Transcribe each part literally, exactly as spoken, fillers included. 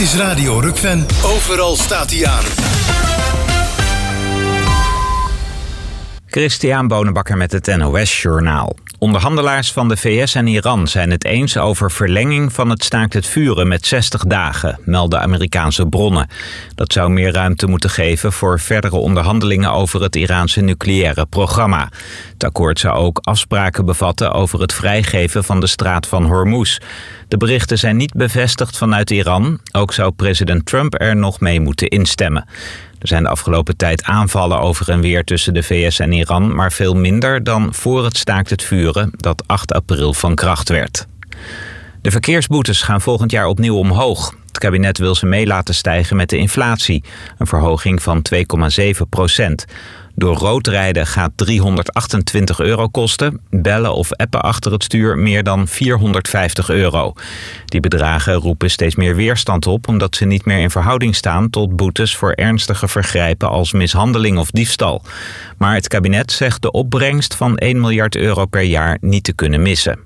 is Radio Rukven. Overal staat hij aan. Christian Bonenbakker met het N O S-journaal. Onderhandelaars van de V S en Iran zijn het eens over verlenging van het staakt het vuren met zestig dagen, melden Amerikaanse bronnen. Dat zou meer ruimte moeten geven voor verdere onderhandelingen over het Iraanse nucleaire programma. Het akkoord zou ook afspraken bevatten over het vrijgeven van de straat van Hormuz. De berichten zijn niet bevestigd vanuit Iran. Ook zou president Trump er nog mee moeten instemmen. Er zijn de afgelopen tijd aanvallen over en weer tussen de V S en Iran, maar veel minder dan voor het staakt het vuren dat acht april van kracht werd. De verkeersboetes gaan volgend jaar opnieuw omhoog. Het kabinet wil ze mee laten stijgen met de inflatie, een verhoging van twee komma zeven procent. Door rood rijden gaat driehonderdachtentwintig euro kosten. Bellen of appen achter het stuur meer dan vierhonderdvijftig euro. Die bedragen roepen steeds meer weerstand op, omdat ze niet meer in verhouding staan tot boetes voor ernstige vergrijpen als mishandeling of diefstal. Maar het kabinet zegt de opbrengst van één miljard euro per jaar niet te kunnen missen.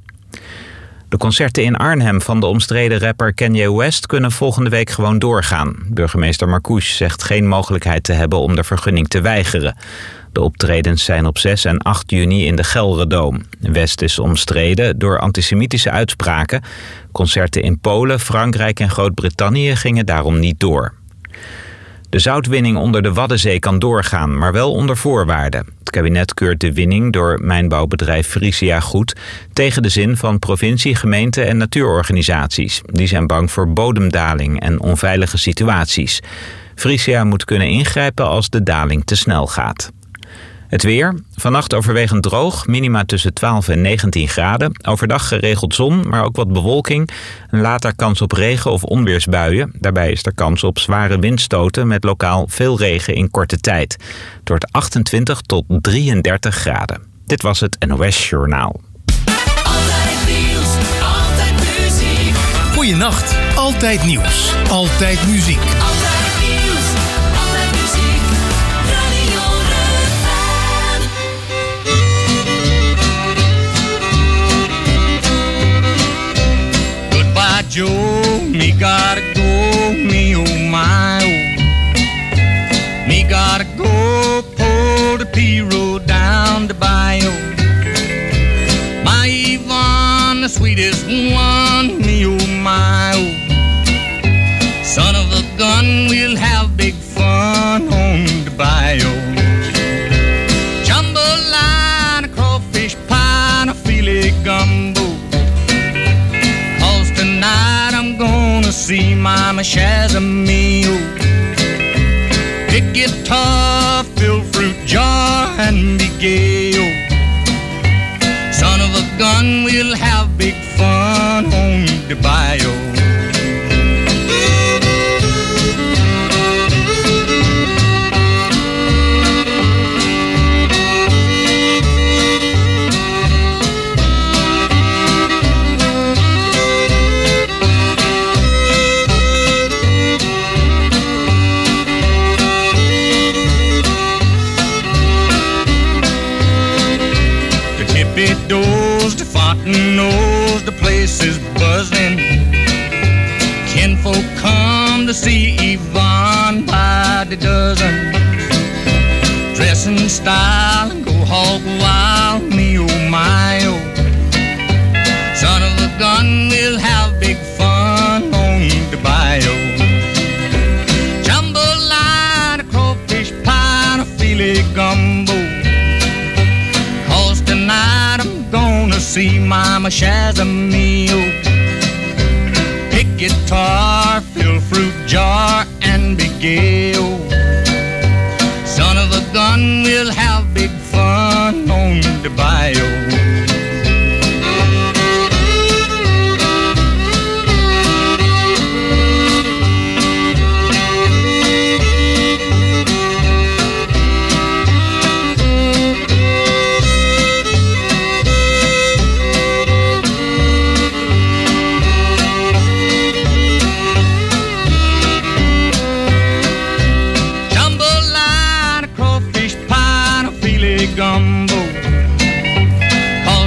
De concerten in Arnhem van de omstreden rapper Kanye West kunnen volgende week gewoon doorgaan. Burgemeester Marcouch zegt geen mogelijkheid te hebben om de vergunning te weigeren. De optredens zijn op zes en acht juni in de Gelredome. West is omstreden door antisemitische uitspraken. Concerten in Polen, Frankrijk en Groot-Brittannië gingen daarom niet door. De zoutwinning onder de Waddenzee kan doorgaan, maar wel onder voorwaarden. Het kabinet keurt de winning door mijnbouwbedrijf Frisia goed tegen de zin van provincie, gemeente en natuurorganisaties. Die zijn bang voor bodemdaling en onveilige situaties. Frisia moet kunnen ingrijpen als de daling te snel gaat. Het weer. Vannacht overwegend droog, minima tussen twaalf en negentien graden. Overdag geregeld zon, maar ook wat bewolking. En later kans op regen- of onweersbuien. Daarbij is er kans op zware windstoten met lokaal veel regen in korte tijd. Het wordt achtentwintig tot drieëndertig graden. Dit was het N O S-journaal. Altijd nieuws, altijd muziek. Goeienacht, altijd nieuws, altijd muziek. Altijd nieuws, altijd muziek. Radio Rukven. Goodbye, Joe, me gotta go, me oh my oh. Me gotta go, pull the P-road down the bayou. My Yvonne, the sweetest one, me oh my oh. Son of a gun, we'll have big fun on the bayou. Jambalaya, crawfish pie, and a filet gumbo. Cause tonight I'm gonna see Mama Shazamio. Big guitar, fill fruit jar, and be gay, oh. Son of a gun, we'll have big fun on the bayou. Doors, the fountain nose, the place is buzzing. Kinfolk come to see Yvonne by the dozen. Dress in style and go hog wild, me oh my oh. Son of a gun, we'll have big fun on the bayou. Jambalaya, crawfish pie, and a filet gumbo. Tonight I'm gonna see Mama Shazamio. Pick guitar, fill fruit jar, and be gay, oh. Son of a gun, we'll have big fun on the bayou.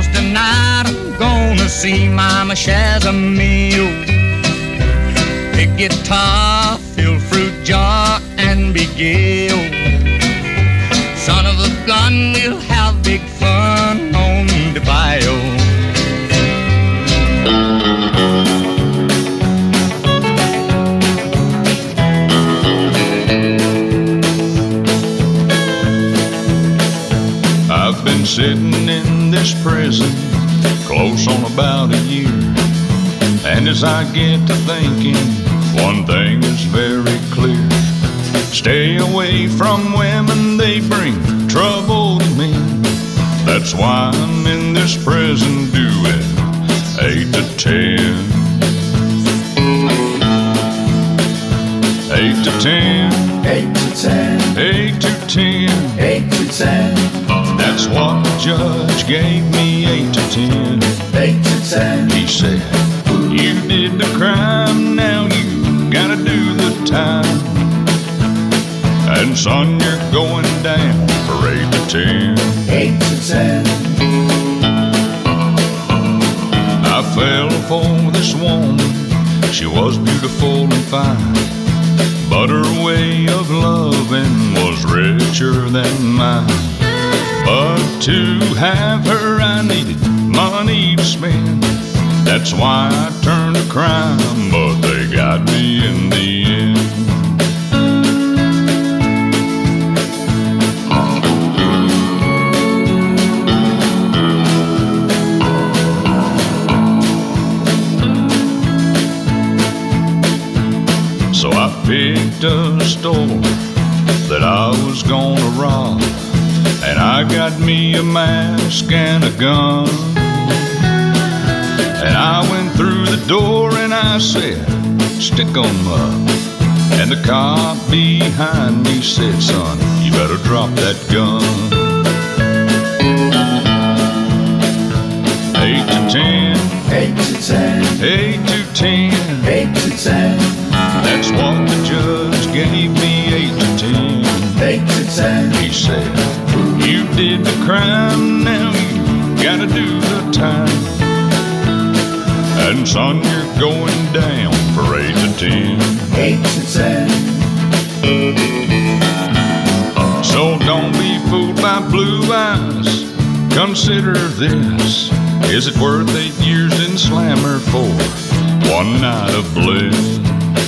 See Mama Shazamio. Pick guitar, fill fruit jar, and be gay. Son of a gun, we'll have big fun on the bayou. I've been sitting in this prison close on about a year, and as I get to thinking, one thing is very clear. Stay away from women, they bring trouble to me. That's why I'm in this prison doing eight to ten. Eight to ten. Eight to ten. Eight to ten. Eight to ten. That's what the judge gave me, eight to ten. Eight to ten. He said, you did the crime, now you gotta do the time. And son, you're going down for eight to ten. Eight to ten. I fell for this woman, she was beautiful and fine, but her way of loving was richer than mine. But to have her I needed money to spend. That's why I turned to crime, but they got me in the end. So I picked a store that I was gonna rob, and I got me a mask and a gun. And I went through the door and I said, stick 'em up. And the cop behind me said, son, you better drop that gun. Eight to ten. Eight to ten. Eight to ten. Eight to ten. That's what the judge gave me, eight to ten. Eight to ten. He said, you did the crime, now you gotta do the time. And son, you're going down for eight to ten. Eight to ten. So don't be fooled by blue eyes. Consider this. Is it worth eight years in Slammer for one night of bliss?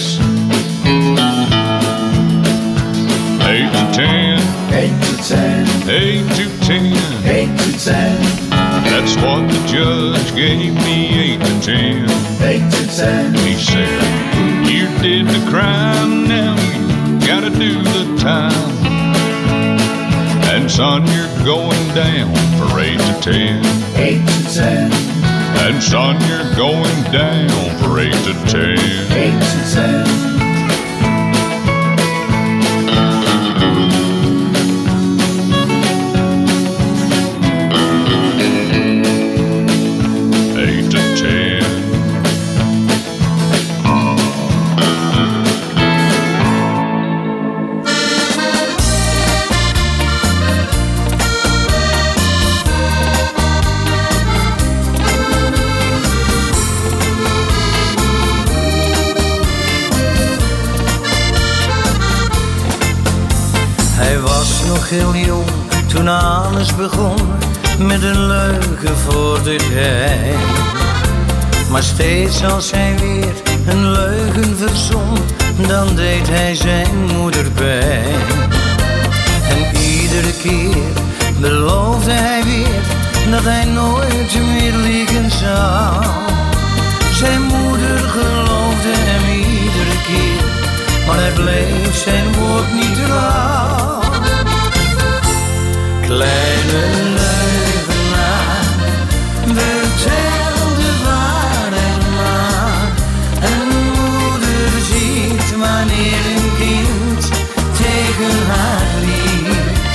Eight to ten. Eight to ten. Eight to ten. Eight to ten. That's what the judge gave me, eight to ten. Eight to ten. He said, you did the crime, now you gotta do the time. And son, you're going down for eight to ten. Eight to ten. And son, you're going down for eight to ten. Eight to ten. Heel jong, toen alles begon, met een leugen voor de gein. Maar steeds als hij weer een leugen verzon, dan deed hij zijn moeder pijn. En iedere keer beloofde hij weer, dat hij nooit meer liegen zou. Zijn moeder geloofde hem iedere keer, maar hij bleef zijn woord niet trouw. Kleine leugenaar, vertel de waarheid maar. Een moeder ziet wanneer een kind tegen haar liegt.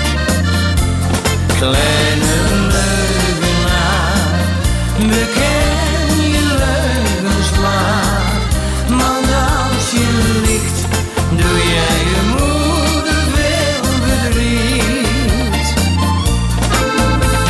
Kleine leugenaar, beken je leugens maar. Want als je liegt, doe jij je moeder veel verdriet.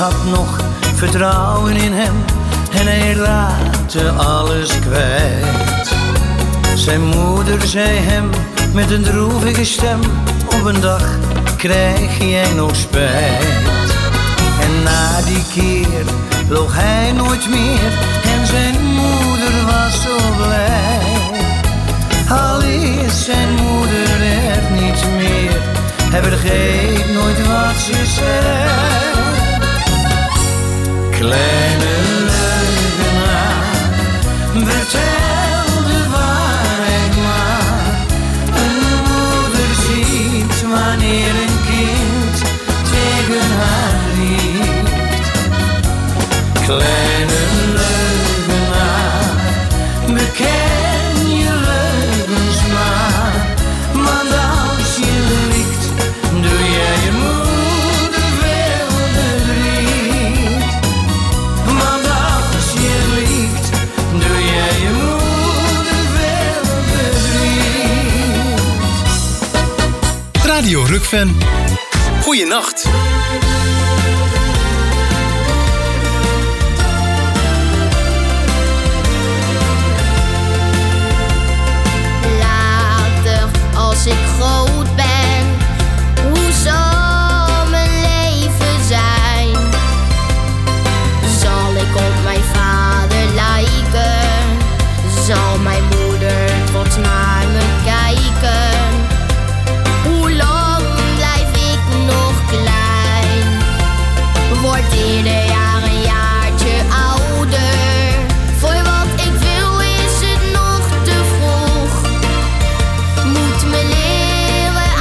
had nog vertrouwen in hem en hij raakte alles kwijt. Zijn moeder zei hem met een droevige stem: op een dag krijg jij nog spijt. En na die keer loog hij nooit meer en zijn moeder was zo blij. Al is zijn moeder er niet meer, hij vergeet nooit wat ze zei. Kleine leugenaar, vertel de waarheid maar. Een moeder ziet wanneer een kind tegen haar liegt. Kleine leugenaar, beken je leugens maar. Want als je liegt, doe jij je moeder veel verdriet. Want als je liegt, doe jij je moeder veel verdriet. Radio Rukven. Goeienacht. Later, als ik groot ben, hoe zal mijn leven zijn? Zal ik op mijn vader lijken? Zal mijn moeder trots naar me kijken? Hoe lang blijf ik nog klein? Word ieder jaar een jaartje ouder. Voor wat ik wil is het nog te vroeg. Moet me leren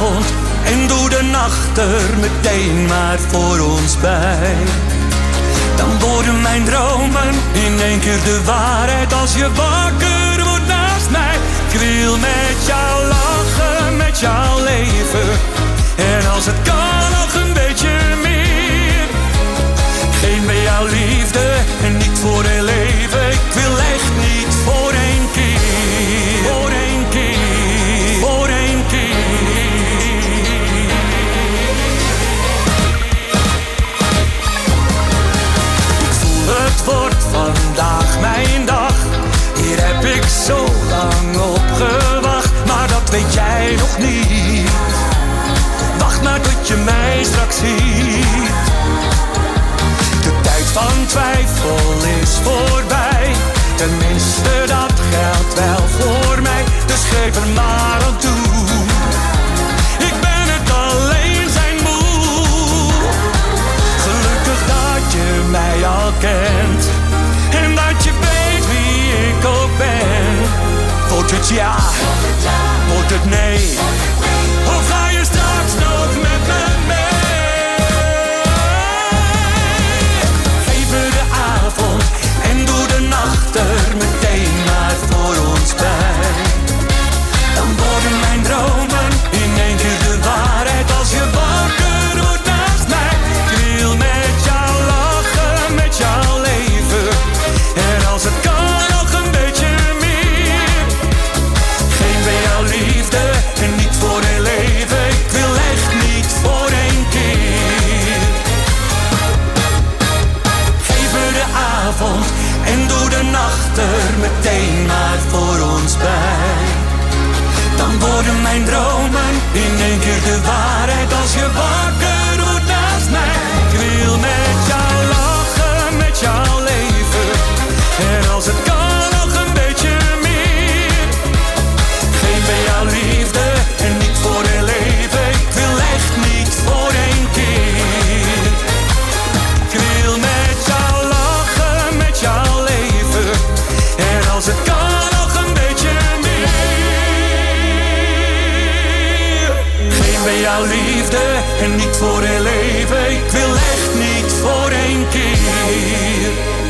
avond en doe de nacht er meteen maar voor ons bij. Dan worden mijn dromen in één keer de waarheid als je wakker wordt naast mij. Ik wil met jou lachen, met jou leven. En als het kan nog een beetje meer. Geen bij jouw liefde en niet voor heel leven. Ik wil echt niet voor één keer. Voor één keer, voor één keer. Ik voel het wordt vandaag mijn dag. Hier heb ik zo lang op gewacht. Maar dat weet jij nog niet. Wacht maar tot je mij straks ziet. De tijd van twijfel is voorbij. Tenminste dat geldt wel voor mij. Dus geef er maar aan toe. Ik ben het alleen zijn moe. Gelukkig dat je mij al kent. En dat je weet wie ik ook ben. Wordt het ja, wordt het nee. Of ga je straks nog met me mee? Geef me de avond en doe de nacht er meteen maar voor ons bij. Dan worden mijn dromen in één keer de waarheid als je wakker wordt naast mij. Ik wil met jou lachen, met jou leven. En als het kan nog een beetje meer. Geen bij jouw liefde en niet voor heel leven. Ik wil echt niet voor één keer. Geef me de avond en doe de nacht er meteen maar voor ons bij. Dan worden mijn dromen in één keer de waarheid als je wakker wordt naast mij. Ik wil met jou lachen, met jou leven. En als het kan nog een beetje meer. Geen bij jouw liefde en niet voor heel leven. Ik wil echt niet voor één keer. Ik wil met jou lachen, met jou leven. En als het kan nog een beetje meer. Geen bij jouw liefde en niet voor heel leven. Ik wil echt niet voor één keer.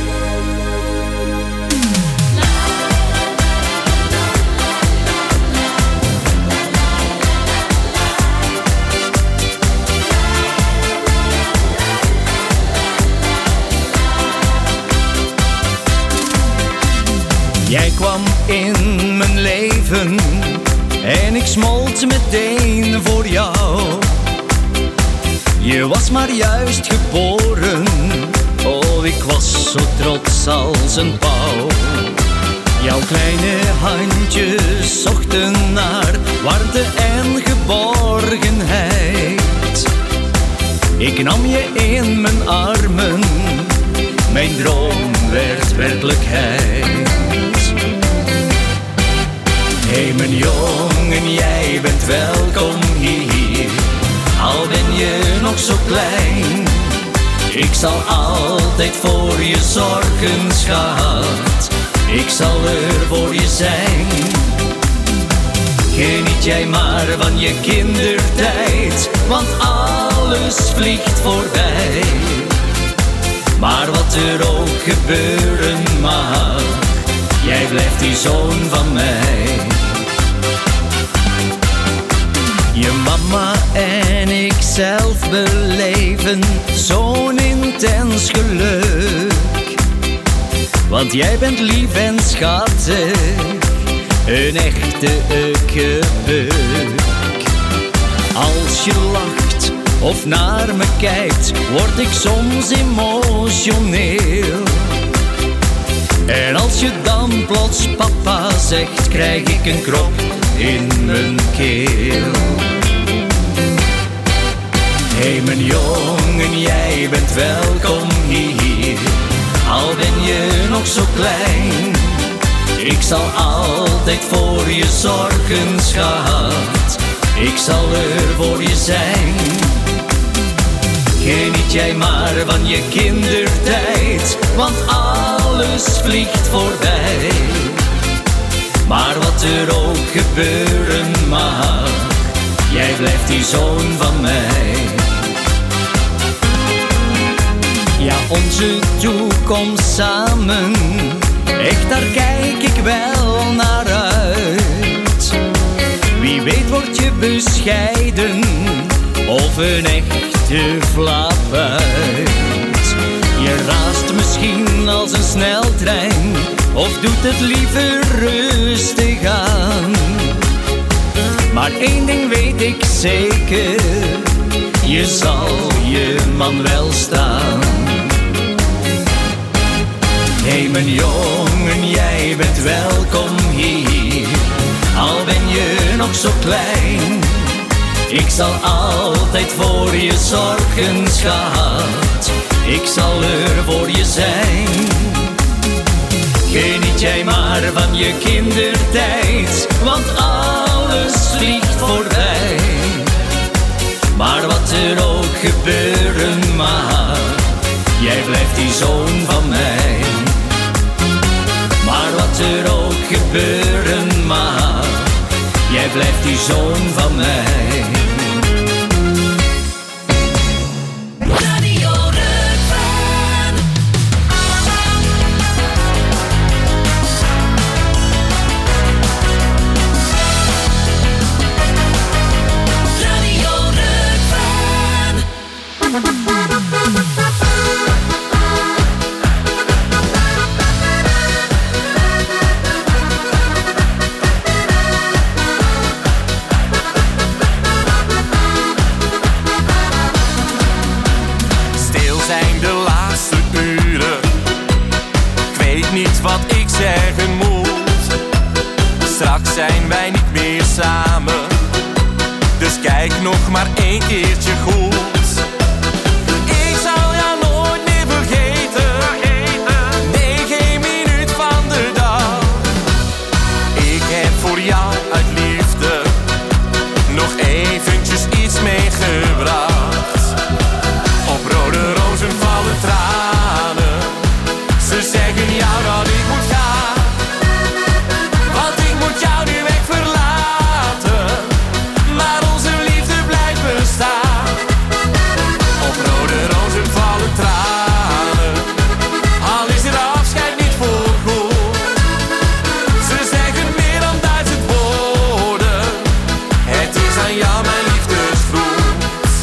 Jij kwam in mijn leven en ik smolt meteen voor jou. Je was maar juist geboren, oh ik was zo trots als een pauw. Jouw kleine handjes zochten naar warmte en geborgenheid. Ik nam je in mijn armen, mijn droom werd werkelijkheid. Hé hey, mijn jongen, jij bent welkom hier, al ben je nog zo klein. Ik zal altijd voor je zorgen, schat, ik zal er voor je zijn. Geniet jij maar van je kindertijd, want alles vliegt voorbij. Maar wat er ook gebeuren mag, jij blijft die zoon van mij. Je mama en ik zelf beleven zo'n intens geluk. Want jij bent lief en schattig, een echte ukkebeuk. Als je lacht of naar me kijkt, word ik soms emotioneel. En als je dan plots papa zegt, krijg ik een krop in mijn keel. Hé hey, mijn jongen, jij bent welkom hier, al ben je nog zo klein. Ik zal altijd voor je zorgen, schat, ik zal er voor je zijn. Geniet jij maar van je kindertijd, want alles vliegt voorbij. Maar wat er ook gebeuren mag, jij blijft die zoon van mij. Ja, onze toekomst samen, echt daar kijk ik wel naar uit. Wie weet word je bescheiden of een echte flapuit. Je raast misschien als een sneltrein of doet het liever rustig aan. Maar één ding weet ik zeker, je zal je man wel staan. Hé hey, mijn jongen, jij bent welkom hier, al ben je nog zo klein. Ik zal altijd voor je zorgen, schat, ik zal er voor je zijn. Geniet jij maar van je kindertijd, want alles vliegt voorbij. Maar wat er ook gebeuren mag, jij blijft die zoon van mij. Maar wat er ook gebeuren mag, jij blijft die zoon van mij. Wat ik zeggen moet, straks zijn wij niet meer samen, dus kijk nog maar één keertje goed. Ik zal jou nooit meer vergeten, nee geen minuut van de dag. Ik heb voor jou uit liefde nog eventjes iets meegebracht. Op rode rozen vallen tranen, ze zeggen jou dat ik moet gaan, want ik moet jou nu weg verlaten, maar onze liefde blijft bestaan. Op rode rozen vallen tranen, al is het afscheid niet voorgoed. Ze zeggen meer dan duizend woorden, het is aan jou mijn liefdesgroet.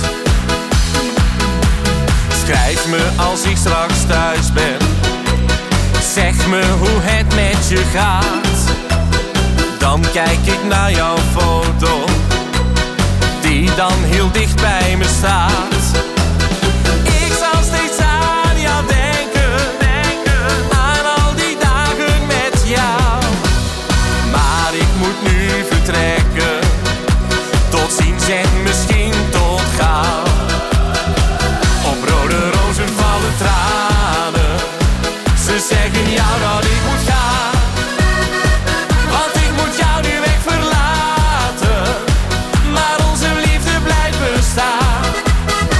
Schrijf me als ik straks thuis ben, zeg me hoe het met je gaat. Dan kijk ik naar jouw foto, die dan heel dicht bij me staat. Ik zal steeds aan jou denken, denken, aan al die dagen met jou. Maar ik moet nu vertrekken, tot ziens en misschien tot gauw. Op rode rozen vallen tranen, ze zeggen jou dat ik moet gaan, want ik moet jou nu weg verlaten, maar onze liefde blijft bestaan.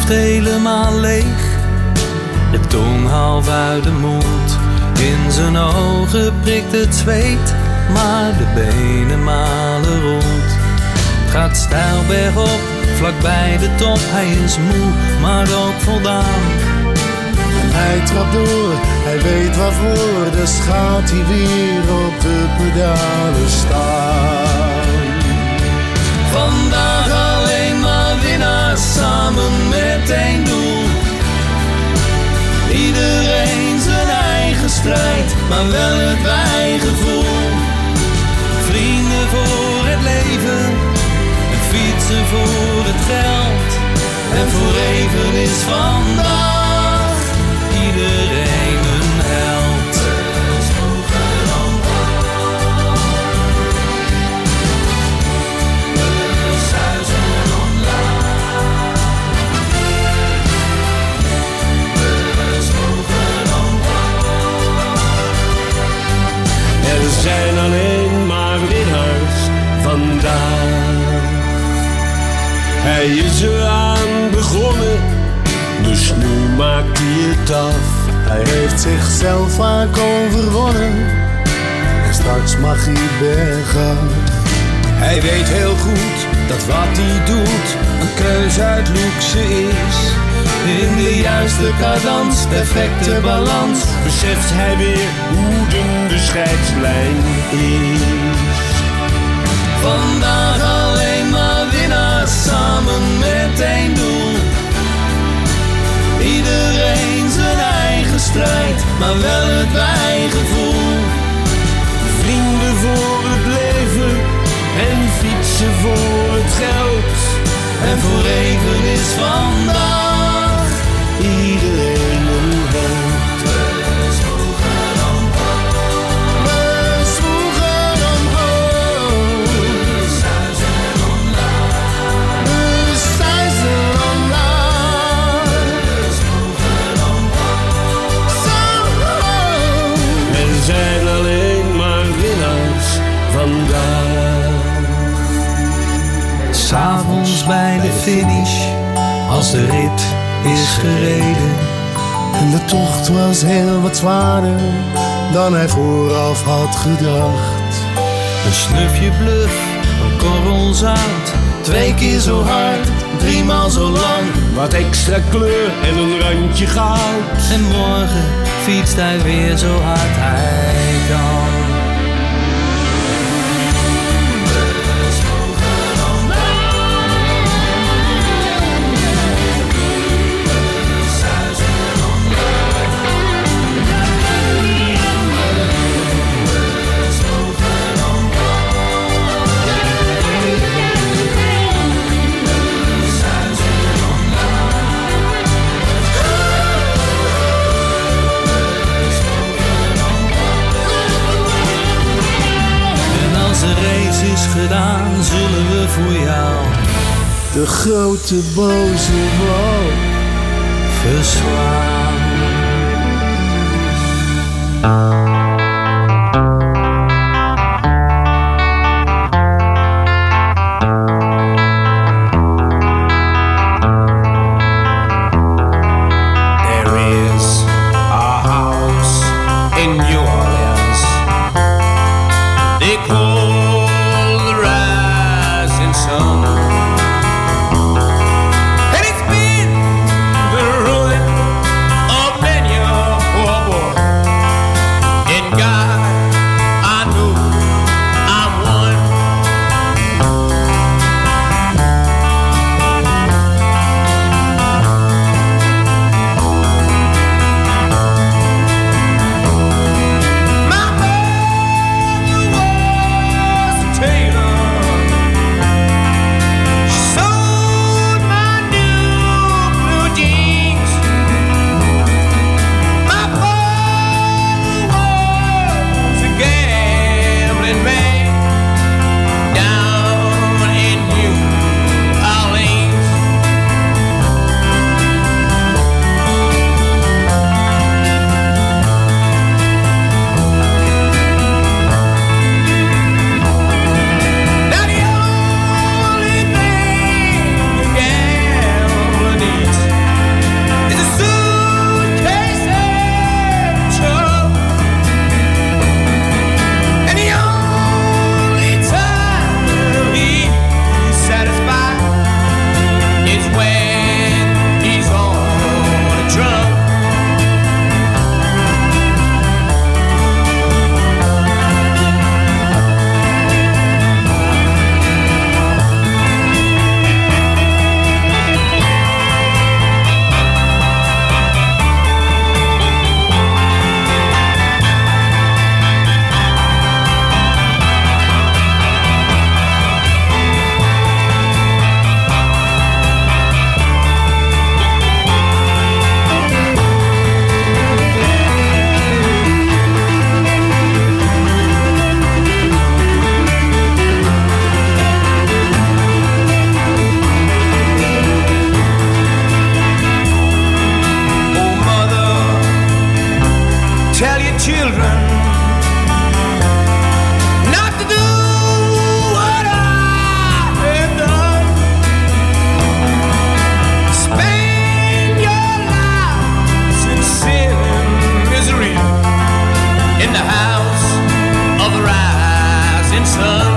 hoofd helemaal leeg, de tong half uit de mond. In zijn ogen prikt het zweet, maar de benen malen rond. Het gaat steil bergop, vlak bij de top. Hij is moe, maar ook voldaan. En hij trapt door, hij weet waarvoor. Dus gaat hij weer op de pedalen staan. Vandaag alleen maar winnaars, samen met één doel. Iedereen zijn eigen strijd, maar wel het wijgevoel. Vrienden voor het leven, en fietsen voor het geld. En voor even is vandaag iedereen een held. Er zijn alleen maar winnaars vandaag. Hij is eraan begonnen, dus nu maakt hij het af. Hij heeft zichzelf vaak overwonnen en straks mag hij bergaf. Hij weet heel goed dat wat hij doet een keuze uit luxe is. In de juiste cadans, perfecte balans, beseft hij weer hoe dun de scheidslijn is. Vandaag alleen maar winnaars, samen met één doel. Iedereen zijn eigen strijd, maar wel het wijgevoel. Vrienden voor het leven en fietsen voor het geld. En voor even is vandaag iedereen een held. We zwoegen omhoog, we zwoegen omhoog, we zuizen omlaag, we zuizen omlaag, we zwoegen omhoog, zo hoog. Er zijn alleen maar winnaars vandaag. 'S'avonds bij de finish, als de rit is gereden. En de tocht was heel wat zwaarder dan hij vooraf had gedacht. Een snufje bluff, een korrel zout. Twee keer zo hard, driemaal zo lang. Wat extra kleur en een randje goud. En morgen fietst hij weer zo hard hij kan. Gedaan, zullen we voor jou de grote boze wolk verslaan. children not to do what I have done. Spend your lives in sin and misery in the house of the rising sun.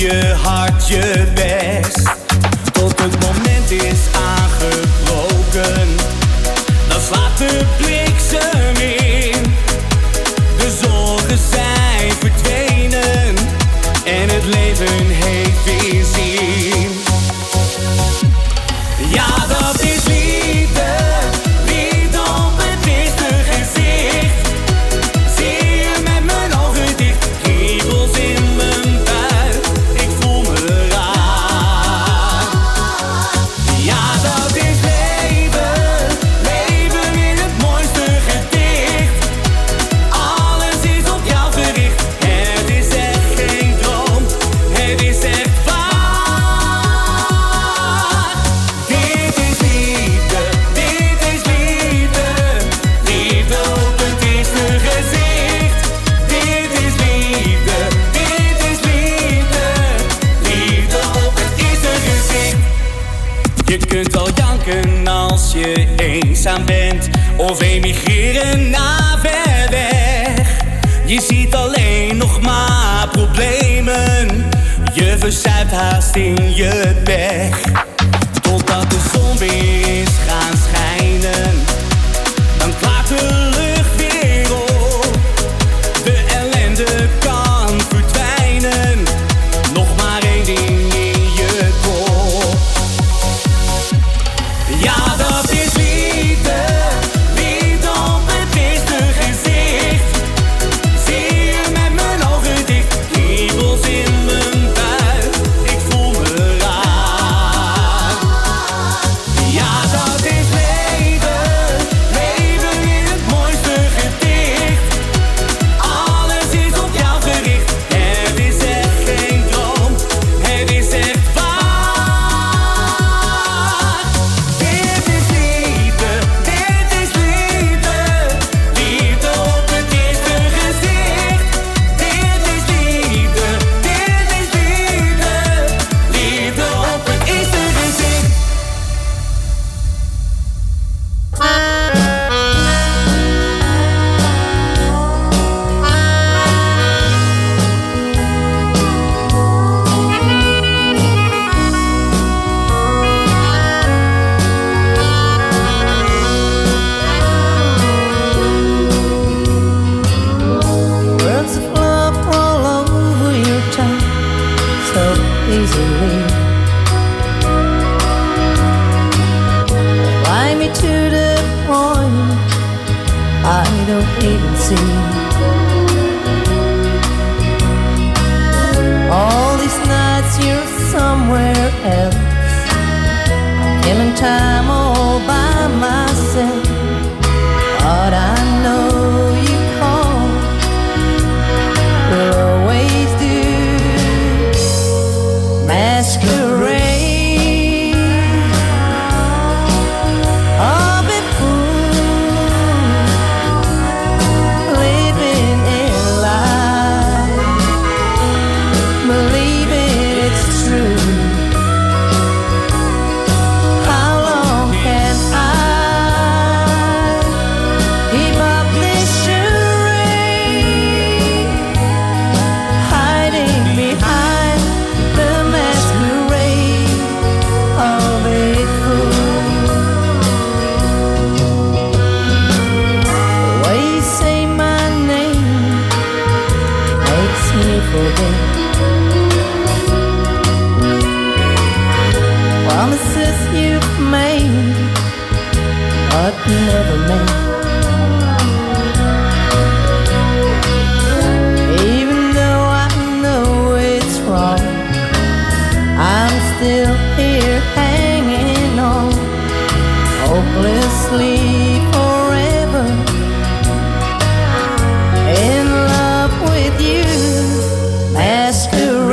je hard je best. Tot het moment is aangebroken, dan slaat de bliksem in. De zorgen zijn verdwenen en het leven heeft weer zin. Ja, dat is liefde, liefde op het eerste gezicht. Zie je met mijn ogen dicht, kriebels in mijn buik, ik voel me raar. Ja, dat is leven, leven in het mooiste gedicht. Alles is op jou gericht, het is echt geen droom, het is echt waar. Dit is liefde, dit is liefde, liefde op het eerste gezicht. Dit is liefde, dit is liefde, liefde op het eerste gezicht. Je kunt wel janken als je eenzaam bent of emigreren naar ver weg. Je ziet alleen nog maar problemen, je verzuipt haast in je weg. Totdat de zon weer is gaan schijnen, dan klaart de lucht weer op. De ellende kan verdwijnen, nog maar één ding in je kop. Ja, dat is liefde, liefde op het eerste gezicht. Zie je met mijn ogen dicht, kriebels in mijn buik, ik voel me raar. Ja, dat is leven, leven in het mooiste gedicht. Alles is op jou gericht, het is echt geen droom, het is echt waar. Dit is liefde, dit is liefde, liefde op het eerste gezicht. Dit is liefde, dit is liefde, liefde op het eerste gezicht. Words of love roll over your tongue so easily. Fly me to the point I don't even see. All these nights you're somewhere else, killing time all by myself. But I know you call, will always do. Masquerade of a fool, living in life, believing it's true. How long can I keep up this charade, hiding behind the masquerade of a fool? The way you say my name makes me forget promises you've made but never meant. Even though I know it's wrong, I'm still here hanging on, hopelessly forever in love with you. Masquerade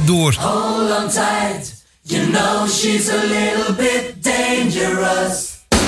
door. Hold on tight, you know she's a little bit dangerous.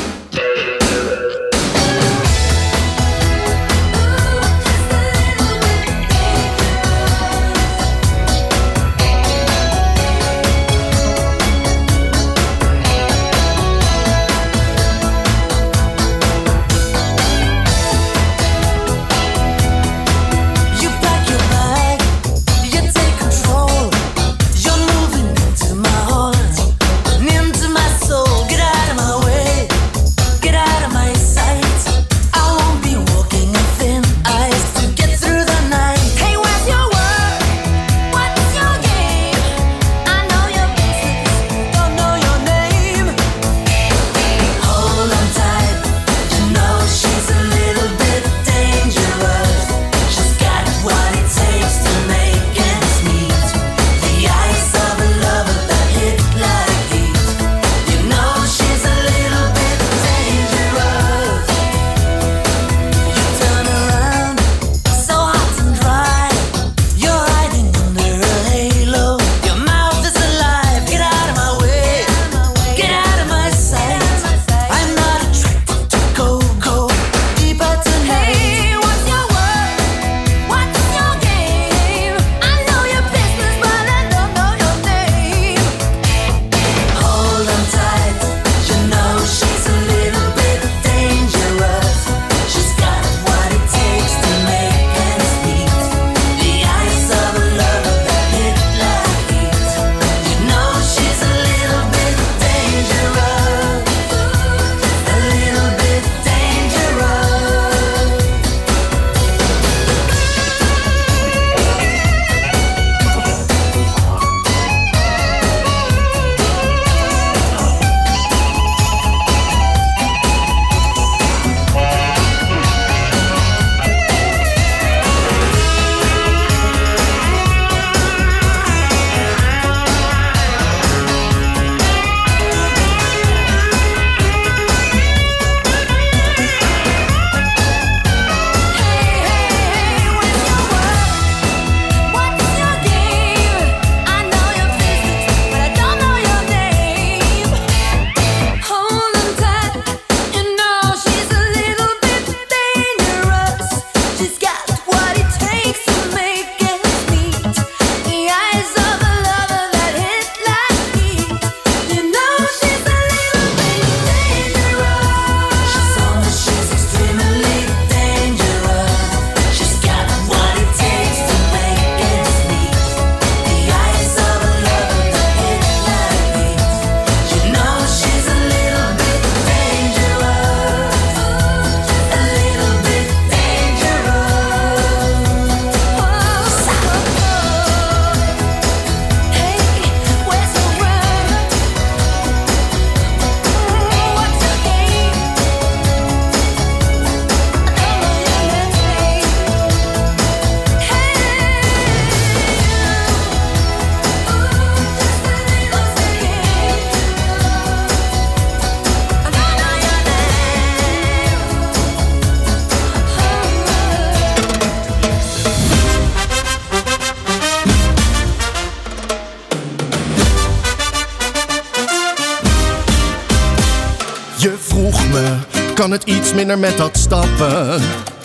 Kan het iets minder met dat stappen?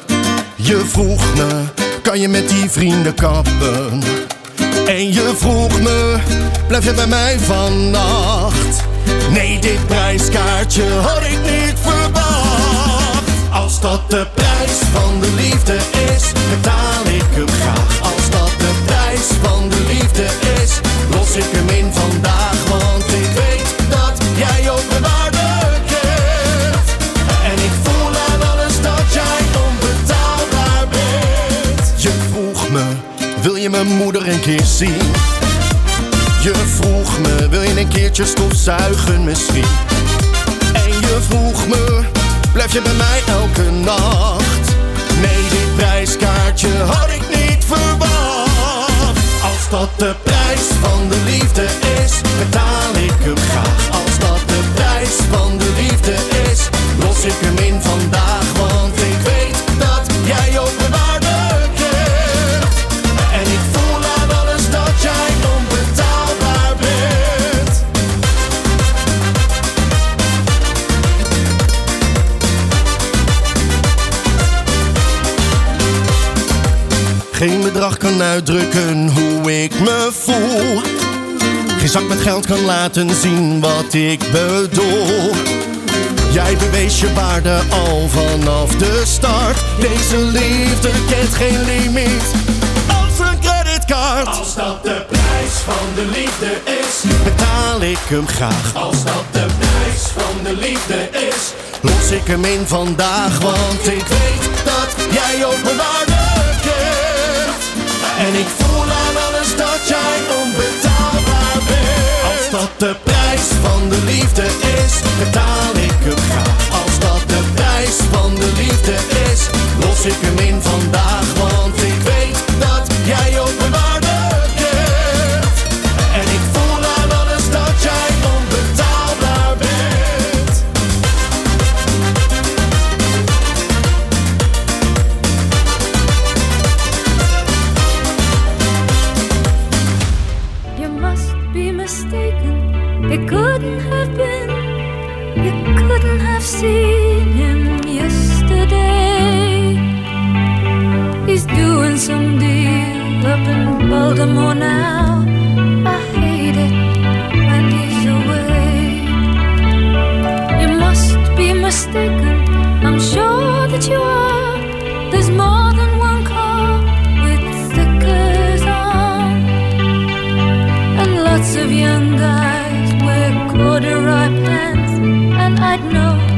Je vroeg me, kan je met die vrienden kappen? En je vroeg me, blijf je bij mij vannacht? Nee, dit prijskaartje had ik niet verwacht. Als dat de prijs van de liefde is, betaal ik hem graag. Als dat de prijs van de liefde is, los ik hem in vandaag. Want ik weet dat jij ook mijn waarde kent. En ik voel aan alles dat jij onbetaalbaar bent. Je vroeg me, wil je mijn moeder een keer zien? Je vroeg me, wil je een keertje stofzuigen misschien? En je vroeg me, blijf je bij mij elke nacht? Nee, dit prijskaartje had ik niet verwacht. Als dat de prijs van de liefde is, betaal ik hem graag. Als dat de prijs van de liefde is, los ik hem in vandaag. Want ik weet dat jij ook mijn waarde kent. En ik voel aan alles dat jij onbetaalbaar Geen bedrag kan uitdrukken hoe ik me voel. Geen zak met geld kan laten zien wat ik bedoel. Jij bewees je waarde al vanaf de start. Deze liefde kent geen limiet als een creditcard. Als dat de prijs van de liefde is, betaal ik hem graag. Als dat de prijs van de liefde is, los ik hem in vandaag. Want ik weet dat jij ook mijn waarde kent. En ik voel aan alles dat jij onbetaalbaar bent. Als dat de prijs van de liefde is, betaal ik hem graag. Als dat de prijs van de liefde is, los ik hem in vandaag. Want ik weet dat jij ook mijn waarde kent. En ik voel aan alles dat jij onbetaalbaar bent. You must be mistaken. It couldn't have been. You couldn't have seen him yesterday. He's doing some deal up in Baltimore now. I hate it when he's away. You must be mistaken. I'm sure that you are. There's more than one car with stickers on, and lots of young guys wear corduroy pants, and I'd know